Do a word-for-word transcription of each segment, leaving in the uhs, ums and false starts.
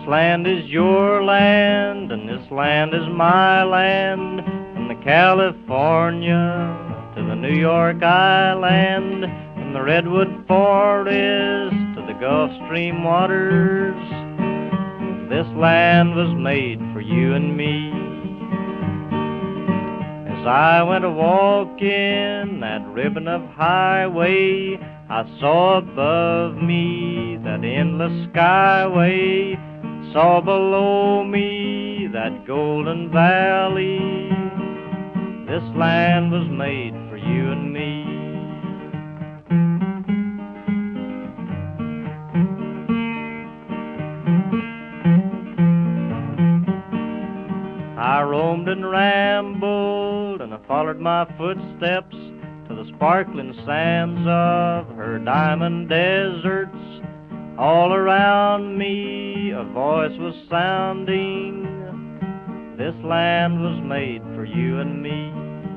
land is your land, and this land is my land. From the California to the New York Island, from the Redwood Forest to the Gulf Stream waters, this land was made for you and me. As I went a-walking that ribbon of highway, I saw above me that endless skyway, saw below me that golden valley. This land was made for you and me. I roamed and rambled, and I followed my footsteps to the sparkling sands of her diamond deserts. All around me a voice was sounding, this land was made for you and me.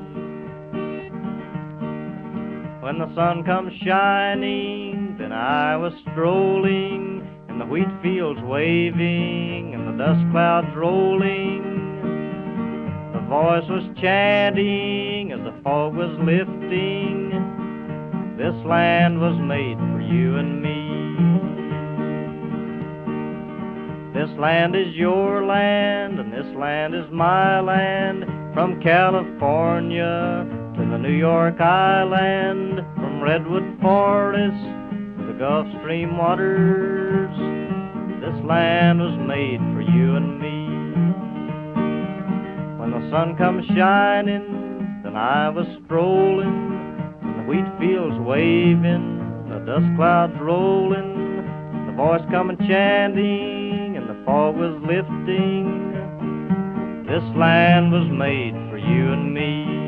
When the sun comes shining, then I was strolling, and the wheat fields waving, and the dust clouds rolling. The voice was chanting as the fog was lifting, this land was made for you and me. This land is your land, and this land is my land. From California to the New York Island, from Redwood Forest to the Gulf Stream waters, this land was made for you and me. When the sun comes shining, then I was strolling, and the wheat fields waving, the dust clouds rolling, the voice coming chanting, and the fog was lifting. This land was made for you and me.